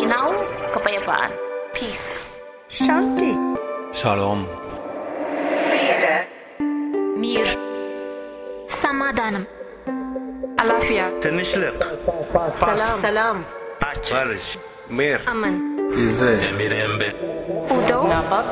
Now, kapayapaan. Peace. Shanti. Shalom. Mir. Samadanam. Alafia. Tanışlık. Salam. Barış. Mir. Aman. Emirembe. Udo.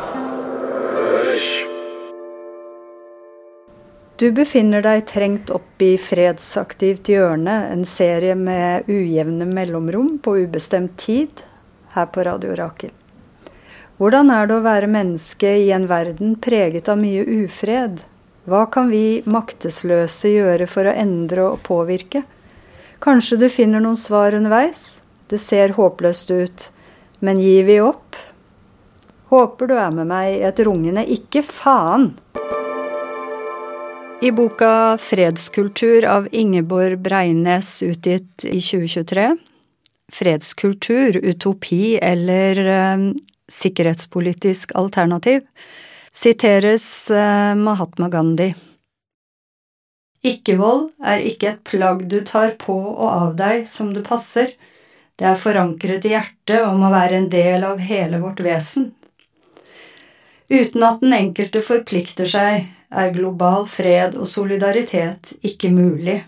Du befinner deg trengt opp i Fredsaktivt hjørne, en serie med ujevne mellomrom på ubestemt tid, her på Radio Rakel. Hvordan det å være menneske i en verden preget av mye ufred? Hva kan vi maktesløse gjøre for å endre og påvirke? Kanskje du finner noen svar underveis? Det ser håpløst ut, men gir vi opp? Håper du med meg i et rungende ikke faen! I boka Fredskultur av Ingeborg Breines utgitt i 2023, Fredskultur, utopi eller sikkerhetspolitisk alternativ, siteres Mahatma Gandhi. Ikke-vold ikke et plagg du tar på og av deg som det passer. Det forankret i hjertet om å være en del av hele vårt vesen. Uten at den enkelte forplikter seg, global fred og solidaritet ikke mulig.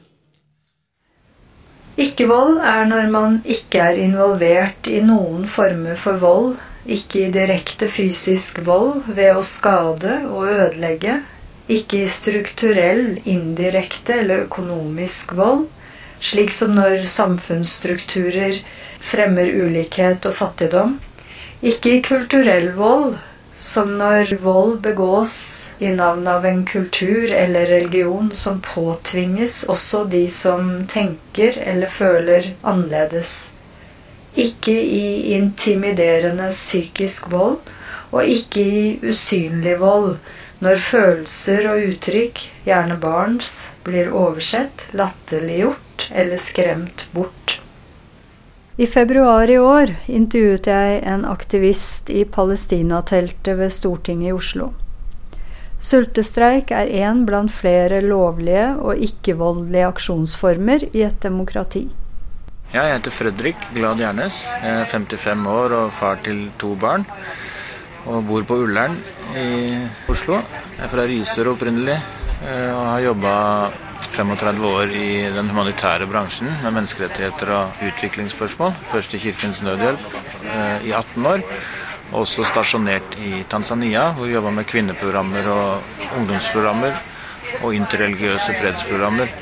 Ikke-vold når man ikke involvert i noen former for vold, ikke i direkte fysisk vold ved å skade og ødelegge, ikke i strukturell, indirekte eller økonomisk vold, slik som når samfunnsstrukturer fremmer ulikhet og fattigdom, ikke i kulturell vold, som når vold begås i navn av en kultur eller religion som påtvinges også de som tenker eller føler annerledes. Ikke i intimiderende psykisk vold, og ikke i usynlig vold, når følelser og uttrykk, gjerne barns, blir oversett, latterliggjort eller skremt bort. I februar i år intervjuet jeg en aktivist i Palestina-teltet ved Stortinget i Oslo. Sultestreik en blant flere lovlige og ikke-voldelige aksjonsformer i et demokrati. Ja, jeg heter Fredrik Glad Gjernes, jeg 55 år og far til 2 barn, og bor på Ullern i Oslo. Jeg fra Risør opprinnelig, og har jobbet 35 år i den humanitære bransjen med menneskerettigheter og utviklingsspørsmål, først i Kirkens Nødhjelp i 18 år, også stasjonert i Tanzania, hvor vi jobbet med kvinneprogrammer og ungdomsprogrammer og interreligiøse fredsprogrammer.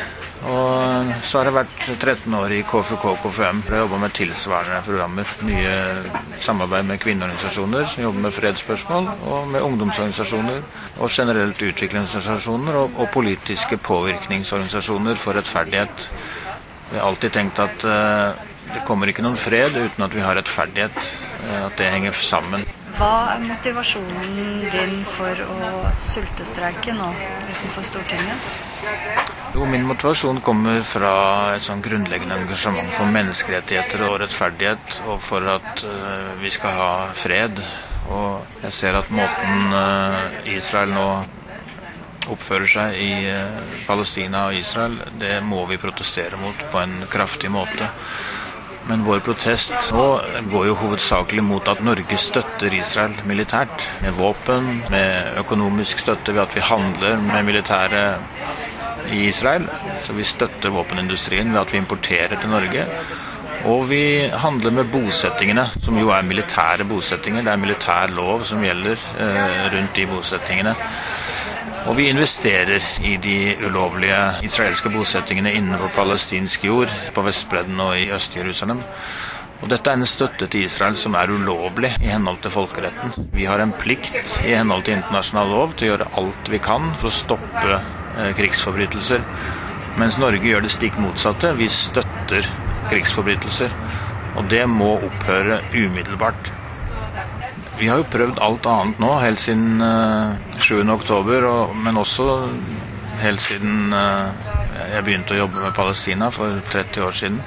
Og så har det vært 13 år i KFUM, hvor jeg jobbet med tilsvarende programmer, mye samarbeid med kvinneorganisasjoner som jobber med fredsspørsmål, og med ungdomsorganisasjoner, og generelt utviklingsorganisasjoner, og politiske påvirkningsorganisasjoner for rettferdighet. Vi har alltid tenkt at det kommer ikke noen fred uten at vi har rettferdighet, at det henger sammen. Hva motivasjonen din for å sultestreike nå utenfor Stortinget? Jo, min motivasjon kommer fra et sånn grunnleggende engasjement for menneskerettigheter og rettferdighet, og for at vi skal ha fred. Og jeg ser at måten Israel nå oppfører seg i Palestina og Israel, det må vi protestere mot på en kraftig måte. Men vår protest nå går jo hovedsakelig mot at Norge støtter Israel militært, med våpen, med økonomisk støtte ved at vi handler med militære i Israel, så vi støtter våpenindustrien ved at vi importerer til Norge, og vi handler med bosettingene, som jo militære bosettinger. Det militær lov som gjelder rundt de bosettingene. Og vi investerer i de ulovlige israelske bosettingene inne på palestinsk jord, på Vestbredden og i Øst-Jerusalem. Og dette en støtte til Israel som ulovlig i henhold til folkeretten. Vi har en plikt i henhold til internasjonal lov til å gjøre alt vi kan for å stoppe krigsforbrytelser, mens Norge gjør det stikk motsatte. Vi støtter krigsforbrytelser, og det må opphøre umiddelbart. Vi har jo prøvd alt annet nå, helt siden 7. oktober, men også helt siden jeg begynte å jobbe med Palestina for 30 år siden.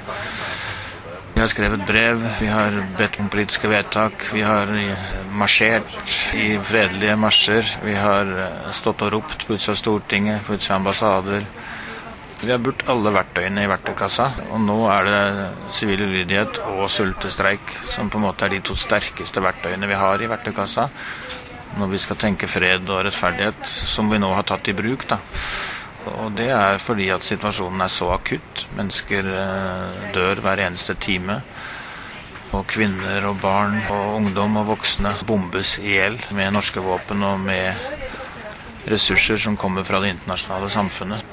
Vi har skrevet brev, vi har bedt om politiske vedtak, vi har marsjert i fredelige marsjer, vi har stått og ropt på utsida av Stortinget, på utsida av ambassader. Vi har brukt alle verktøyene i verktøykassa, og nå det sivil ulydighet og sultestreik som på en måte de 2 sterkeste verktøyene vi har i verktøykassa når vi skal tenke fred og rettferdighet, som vi nå har tatt i bruk. Og det fordi at situasjonen så akutt. Mennesker dør hver eneste time, og kvinner og barn og ungdom og voksne bombes ihjel med norske våpen og med ressurser som kommer fra det internasjonale samfunnet.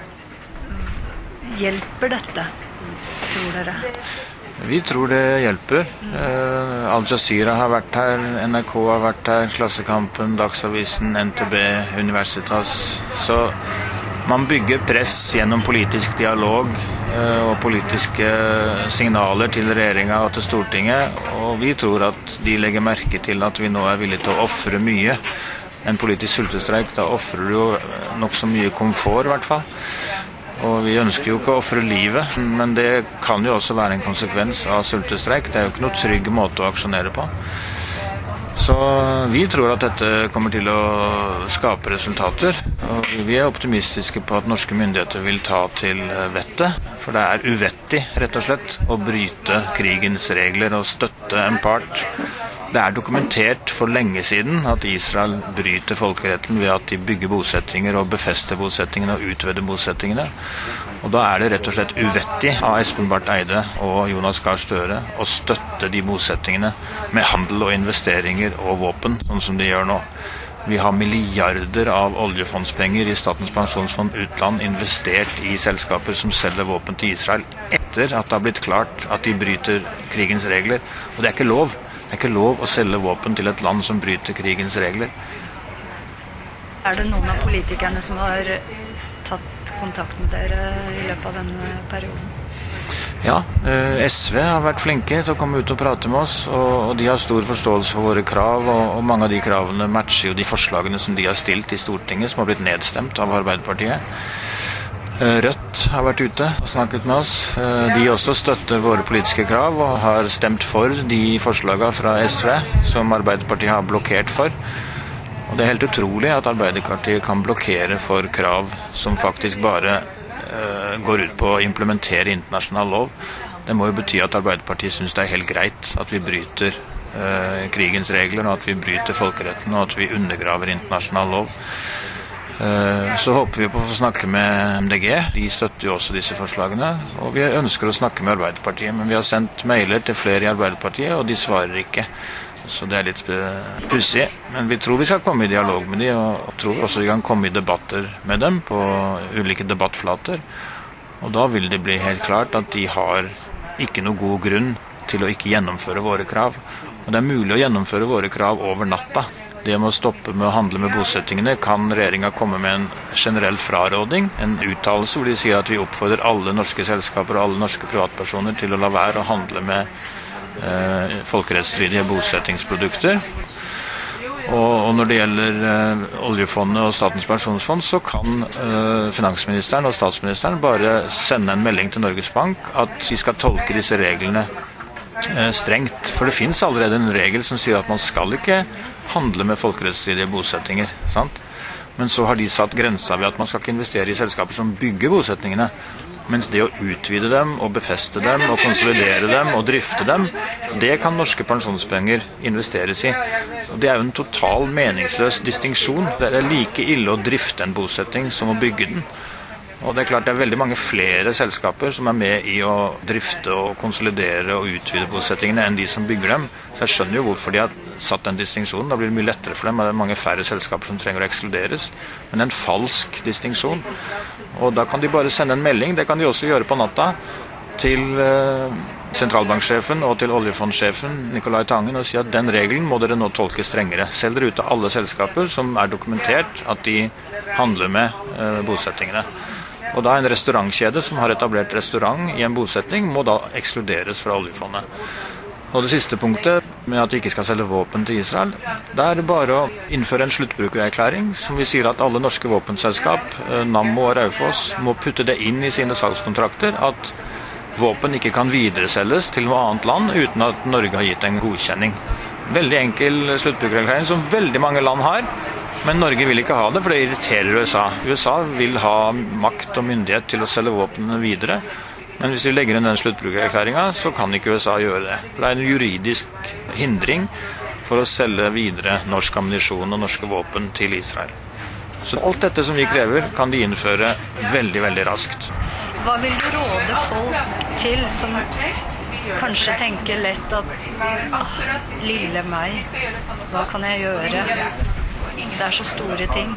Hjelper dette, tror dere? Vi tror det hjelper. Al Jazeera har vært her, NRK har vært her, Klassekampen, Dagsavisen, NTB, Universitas. Så man bygger press gjennom politisk dialog og politiske signaler til regjeringen og til Stortinget, og vi tror at de legger merke til at vi nå villige til å offre mye. En politisk sultestreik, da offrer du jo nok så mye komfort i hvert fall. Og vi ønsker jo ikke å offre livet, men det kan jo også være en konsekvens av sultestreik. Det jo ikke noe trygg måte å aksjonere på. Så vi tror at dette kommer til å skape resultater. Og vi optimistiske på at norske myndigheter vil ta til vettet. For det uvettig, rett og slett, å bryte krigens regler og støtte en part. Det dokumentert for lenge siden at Israel bryter folkeretten ved at de bygger bosettinger og befester bosettingene og utvider bosettingene. Og da det rett og slett uvettig av Espen Barth Eide og Jonas Gahr Støre å støtte de bosettingene med handel og investeringer og våpen, sånn som de gjør nå. Vi har milliarder av oljefondspenger i Statens pensjonsfond utland investert i selskaper som selger våpen til Israel etter at det har blitt klart at de bryter krigens regler. Og det ikke lov. Det ikke lov å selge våpen til et land som bryter krigens regler. Det noen av politikerne som har tatt kontakt med dere i løpet av denne perioden? Ja, SV har vært flinke til å komme ut og prate med oss, og de har stor forståelse for våre krav, og mange av de kravene matcher jo de forslagene som de har stilt i Stortinget, som har blitt nedstemt av Arbeiderpartiet. Rødt har vært ute og snakket med oss. De også støtter våre politiske krav og har stemt for de forslagene fra SV som Arbeiderpartiet har blokkert for. Og det helt utrolig at Arbeiderpartiet kan blokkere for krav som faktisk bare går ut på å implementere internasjonal lov. Det må jo bety at Arbeiderpartiet synes det helt greit at vi bryter krigens regler, og at vi bryter folkeretten, og at vi undergraver internasjonal lov. Så håper vi på å få snakke med MDG. De støtter jo også disse forslagene, og vi ønsker å snakke med Arbeiderpartiet, men vi har sendt mailer til flere i Arbeiderpartiet, og de svarer ikke. Så det litt pussig, men vi tror vi skal komme i dialog med dem, og tror også vi kan komme i debatter med dem på ulike debattflater. Og da vil det bli helt klart at de har ikke noe god grunn til å ikke gjennomføre våre krav. Og det mulig å gjennomføre våre krav over natta. Det med å stoppe med å handle med bosettingene kan regjeringen komme med en generell fraråding, en uttalelse hvor de sier at vi oppfordrer alle norske selskaper og alle norske privatpersoner til å la være å handle med folkerettsstridige bosettingsprodukter. Og når det gjelder oljefondet og Statens pensjonsfond, så kan finansministeren og statsministeren bare sende en melding til Norges Bank at de skal tolke disse reglene strengt. For det finnes allerede en regel som sier at man skal ikke handle med folkerettsstridige bosettinger, sant? Men så har de satt grensa ved at man skal ikke investere i selskaper som bygger bosettingene, mens det å utvide dem og befeste dem og konsolidere dem og drifte dem, det kan norske pensjonspenger investeres i. Og det jo en total meningsløs distinksjon. Det like ille å drifte en bosetting som å bygge den. Og det klart det veldig mange flere selskaper som med i å drifte og konsolidere og utvide bosettingene enn de som bygger dem. Så jeg skjønner jo hvorfor de har satt den distinksjonen. Da blir det mye lettere for dem. Det mange færre selskaper som trenger å ekskluderes. Men en falsk distinksjon. Og da kan de bare sende en melding. Det kan de også gjøre på natta til sentralbanksjefen og til oljefondsjefen Nicolai Tangen og si at den regelen må dere nå tolke strengere. Selv dere ut av alle selskaper som dokumentert at de handler med bosettingene. Og da en restaurantkjede som har etablert restaurant i en bosetning må da ekskluderes fra oljefondet. Og det siste punktet med at de ikke skal selge våpen til Israel, det det bare å innføre en sluttbrukererklæring som vi sier at alle norske våpenselskap, Nammo og Raufoss, må putte det inn i sine salgskontrakter at våpen ikke kan videreselges til noe annet land uten at Norge har gitt en godkjenning. Veldig enkel sluttbrukererklæring som veldig mange land har. Men Norge vil ikke ha det, for det irriterer USA. USA vil ha makt og myndighet til å selge våpnene videre. Men hvis vi legger inn den sluttbrukererklæringen, så kan ikke USA gjøre det. For det en juridisk hindring for å selge videre norsk ammunisjon og norske våpen til Israel. Så alt dette som vi krever, kan de innføre veldig, veldig raskt. Hva vil du råde folk til som kanskje tenker lett at lille meg, hva kan jeg gjøre? Det så store ting.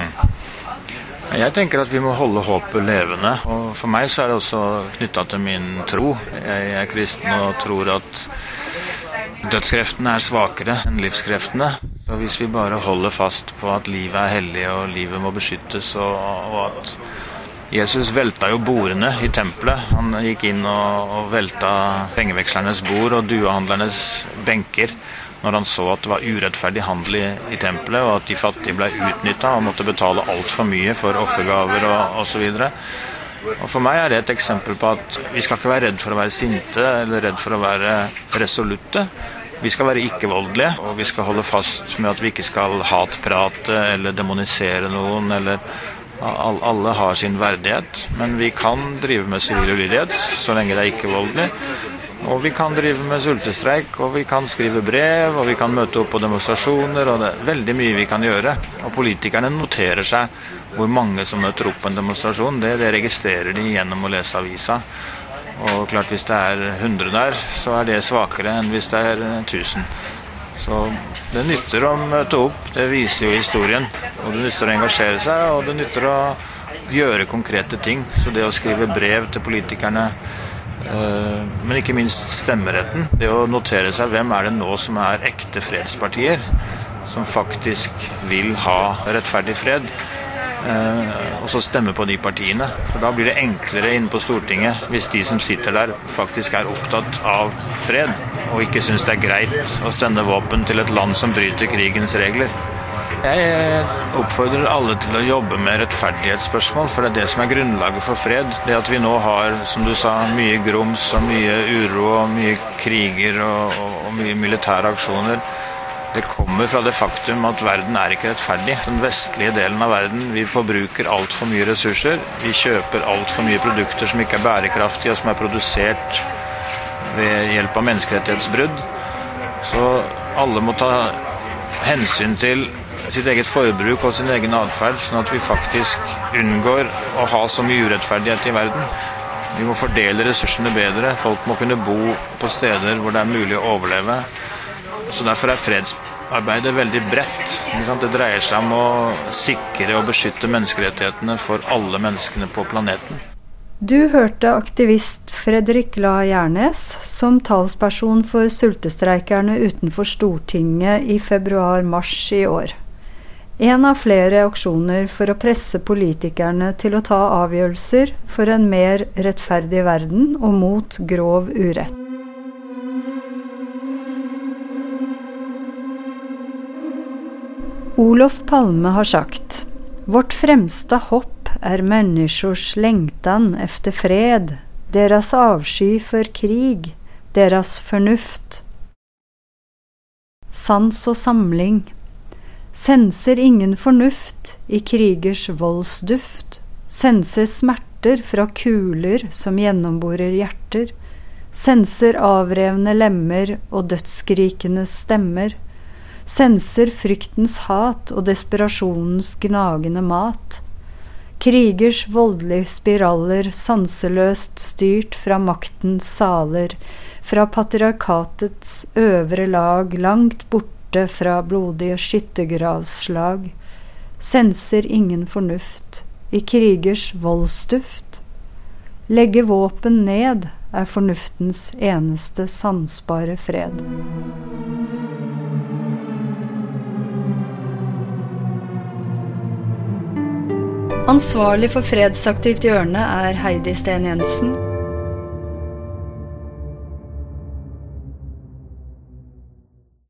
Jeg tenker at vi må holde håpet levende. Og for meg så det også knyttet til min tro. Jeg kristen og tror at dødskreftene svakere enn livskreftene. Så hvis vi bare holder fast på at livet hellig og livet må beskyttes, og at Jesus velta jo bordene i tempelet. Han gikk inn og velta pengevekslernes bord og duehandlernes benker når han så at det var urettferdig handel i tempelet, og at de fattige ble utnyttet og måtte betale alt for mye for offergaver og så videre. Og for meg det et eksempel på at vi skal ikke være redd for å være sinte eller redd for å være resolutte. Vi skal være ikke-voldelige, og vi skal holde fast med at vi ikke skal hatprate eller demonisere noen, eller alle har sin verdighet, men vi kan drive med sivil ulydighet så lenge det ikke-voldelig. Og vi kan drive med sultestreik, og vi kan skrive brev, og vi kan møte opp på demonstrasjoner, og det veldig mye vi kan gjøre. Og politikerne noterer seg hvor mange som møter opp på en demonstrasjon. Det registrerer de gjennom å lese avisa. Og klart, hvis det 100 der, så det svakere enn hvis det 1000. Så det nytter å møte opp, det viser jo historien. Og det nytter å engasjere seg, og det nytter å gjøre konkrete ting. Så det å skrive brev til politikerne, men ikke minst stemmeretten, det å notere seg hvem det nå som ekte fredspartier, som faktisk vil ha rettferdig fred, og så stemme på de partiene. For da blir det enklere inne på Stortinget hvis de som sitter der faktisk opptatt av fred, og ikke synes det greit å sende våpen til et land som bryter krigens regler. Jeg oppfordrer alle til å jobbe med rettferdighetsspørsmål, for det det som grunnlaget for fred. Det at vi nå har, som du sa, mye grums og mye uro og mye kriger og mye militære aksjoner, det kommer fra det faktum at verden ikke rettferdig. Den vestlige delen av verden, vi forbruker alt for mye ressurser, vi kjøper alt for mye produkter som ikke bærekraftige og som produsert ved hjelp av menneskerettighetsbrudd. Så alle må ta hensyn til sitt eget forbruk og sin egen adferd, sånn at vi faktisk unngår å ha så mye urettferdighet i verden. Vi må fordele ressursene bedre, folk må kunne bo på steder hvor det mulig å overleve. Så derfor fredsarbeidet veldig bredt. Det dreier seg om å sikre og beskytte menneskerettighetene for alle menneskene på planeten. Du hørte aktivist Fredrik La Gjernes som talsperson for sultestreikerne utenfor Stortinget i februar-mars i år. En av flere aksjoner for å presse politikerne til å ta avgjørelser for en mer rettferdig verden og mot grov urett. Olof Palme har sagt: «Vårt fremste hopp människors längtan efter fred, deras avsky för krig, deras förnuft. Sans og samling. Senser ingen fornuft i krigers voldsduft. Senser smerter fra kuler som gjennomborer hjerter. Senser avrevne lemmer og dødsskrikendes stemmer. Senser fryktens hat og desperasjonens gnagende mat. Krigers voldelige spiraler sanseløst styrt fra maktens saler, fra patriarkatets øvre lag langt borte fra blodige skyttergravslag. Senser ingen fornuft i krigers voldsduft. Legge våpen ned fornuftens eneste sansbare fred. Ansvarlig for Fredsaktivt hjørne Heidi Sten Jensen.